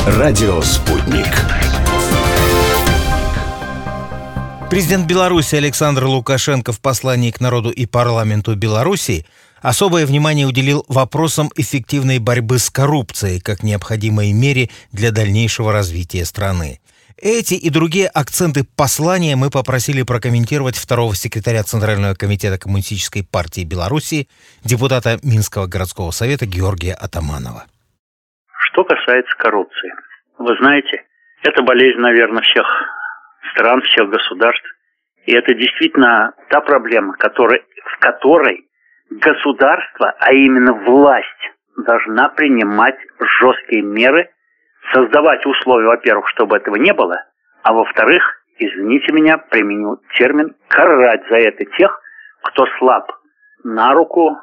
Радио «Спутник». Президент Беларуси Александр Лукашенко в послании к народу и парламенту Беларуси особое внимание уделил вопросам эффективной борьбы с коррупцией как необходимой мере для дальнейшего развития страны. Эти и другие акценты послания мы попросили прокомментировать второго секретаря Центрального комитета Коммунистической партии Беларуси, депутата Минского городского совета Георгия Атаманова. Что касается коррупции, вы знаете, это болезнь, наверное, всех стран, всех государств. И это действительно та проблема, в которой государство, а именно власть, должна принимать жесткие меры, создавать условия, во-первых, чтобы этого не было, а во-вторых, извините меня, применю термин, карать за это тех, кто слаб на руку,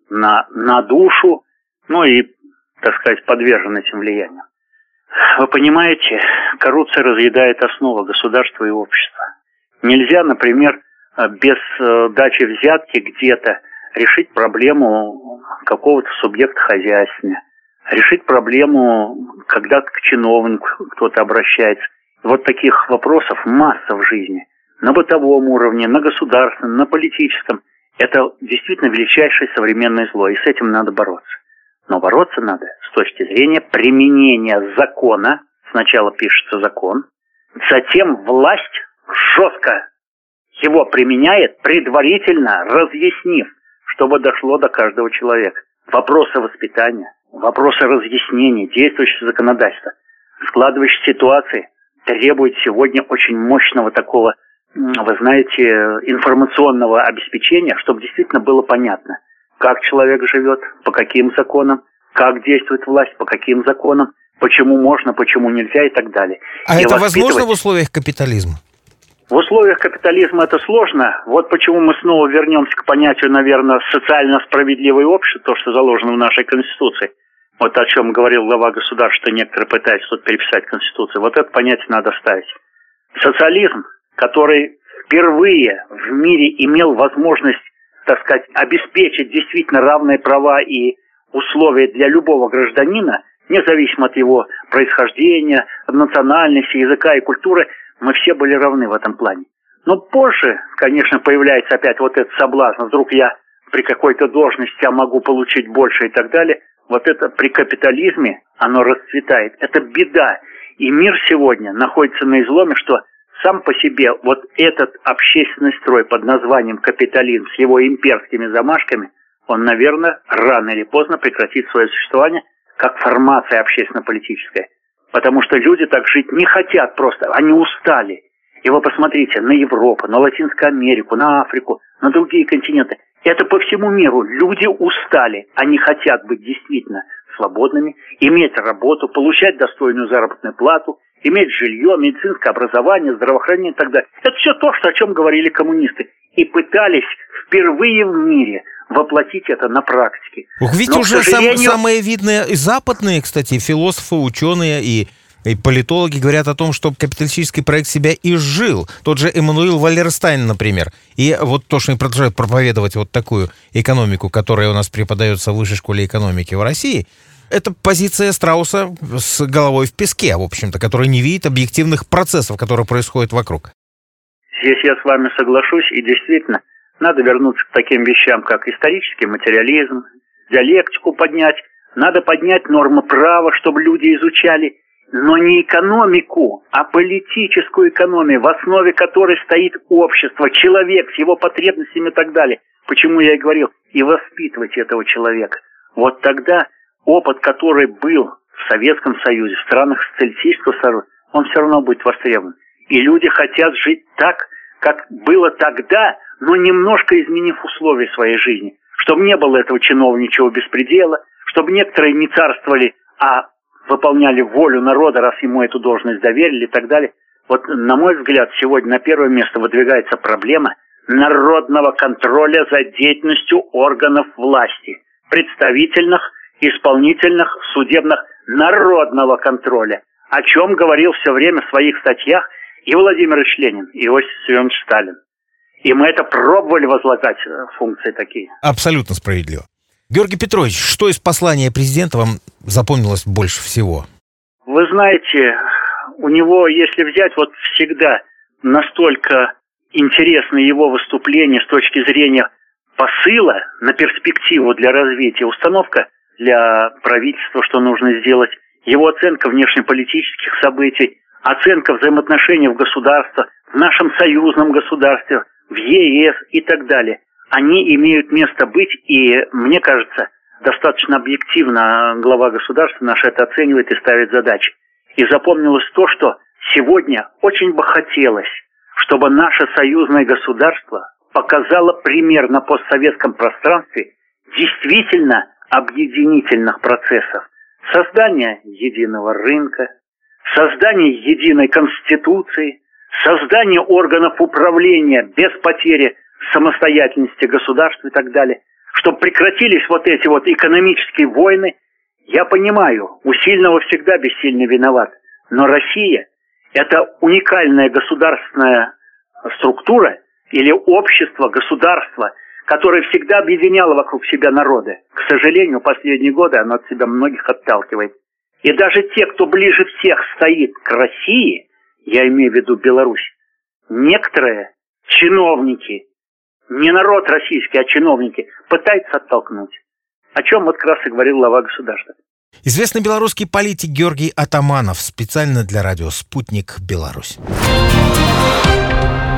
на душу, ну и, так сказать, подвержен этим влияниям. Вы понимаете, коррупция разъедает основу государства и общества. Нельзя, например, без дачи взятки где-то решить проблему какого-то субъекта хозяйствования, решить проблему, когда к чиновнику кто-то обращается. Вот таких вопросов масса в жизни. На бытовом уровне, на государственном, на политическом. Это действительно величайшее современное зло, и с этим надо бороться. Но бороться надо с точки зрения применения закона. Сначала пишется закон, затем власть жестко его применяет, предварительно разъяснив, чтобы дошло до каждого человека. Вопросы воспитания, вопросы разъяснения действующего законодательства, складывающейся ситуации требуют сегодня очень мощного такого, вы знаете, информационного обеспечения, чтобы действительно было понятно, как человек живет, по каким законам, как действует власть, по каким законам, почему можно, почему нельзя и так далее. А это возможно в условиях капитализма? В условиях капитализма это сложно. Вот почему мы снова вернемся к понятию, наверное, социально справедливое общество, то, что заложено в нашей Конституции. Вот о чем говорил глава государства, что некоторые пытаются тут переписать Конституцию. Вот это понятие надо ставить. Социализм, который впервые в мире имел возможность, так сказать, обеспечить действительно равные права и условия для любого гражданина, независимо от его происхождения, национальности, языка и культуры, мы все были равны в этом плане. Но позже, конечно, появляется опять вот этот соблазн. Вдруг я при какой-то должности могу получить больше и так далее. Вот это при капитализме, оно расцветает. Это беда. И мир сегодня находится на изломе, что сам по себе вот этот общественный строй под названием капитализм с его имперскими замашками, он, наверное, рано или поздно прекратит свое существование как формация общественно-политическая. Потому что люди так жить не хотят просто, они устали. И вы посмотрите на Европу, на Латинскую Америку, на Африку, на другие континенты. Это по всему миру. Люди устали, они хотят быть действительно свободными, иметь работу, получать достойную заработную плату, иметь жилье, медицинское образование, здравоохранение и так далее. Это все то, о чем говорили коммунисты. И пытались впервые в мире воплотить это на практике. Ведь но, уже самые видные и западные, кстати, философы, ученые и политологи говорят о том, что капиталистический проект себя изжил. Тот же Эммануил Валlerстайн, например. И вот то, что они продолжают проповедовать вот такую экономику, которая у нас преподается в Высшей школе экономики в России, это позиция страуса с головой в песке, в общем-то, который не видит объективных процессов, которые происходят вокруг. Здесь я с вами соглашусь, и действительно, надо вернуться к таким вещам, как исторический материализм, диалектику поднять, надо поднять нормы права, чтобы люди изучали, но не экономику, а политическую экономию, в основе которой стоит общество, человек с его потребностями и так далее. Почему я и говорил, и воспитывать этого человека. Вот тогда опыт, который был в Советском Союзе, в странах социалистического союза, он все равно будет востребован. И люди хотят жить так, как было тогда, но немножко изменив условия своей жизни. Чтобы не было этого чиновничьего беспредела, чтобы некоторые не царствовали, а выполняли волю народа, раз ему эту должность доверили и так далее. Вот, на мой взгляд, сегодня на первое место выдвигается проблема народного контроля за деятельностью органов власти. Представительных, исполнительных, судебных, народного контроля. О чем говорил все время в своих статьях и Владимир Ильич Ленин, и Иосиф Виссарионович Сталин. И мы это пробовали возлагать функции такие. Абсолютно справедливо. Георгий Петрович, что из послания президента вам запомнилось больше всего? Вы знаете, у него, если взять, вот всегда настолько интересны его выступления с точки зрения посыла на перспективу для развития, установка для правительства, что нужно сделать, его оценка внешнеполитических событий, оценка взаимоотношений в государстве, в нашем союзном государстве, в ЕС и так далее. Они имеют место быть, и, мне кажется, достаточно объективно глава государства наш это оценивает и ставит задачи. И запомнилось то, что сегодня очень бы хотелось, чтобы наше союзное государство показало пример на постсоветском пространстве действительно объединительных процессов. Создание единого рынка, создание единой конституции, создание органов управления без потери самостоятельности государства и так далее. Чтобы прекратились вот эти вот экономические войны. Я понимаю, у сильного всегда бессильный виноват. Но Россия – это уникальная государственная структура или общество, государство, которое всегда объединяло вокруг себя народы. К сожалению, последние годы оно от себя многих отталкивает. И даже те, кто ближе всех стоит к России, я имею в виду Беларусь, некоторые чиновники, не народ российский, а чиновники, пытаются оттолкнуть. О чем вот как раз и говорил глава государства. Известный белорусский политик Георгий Атаманов специально для радио «Спутник Беларусь».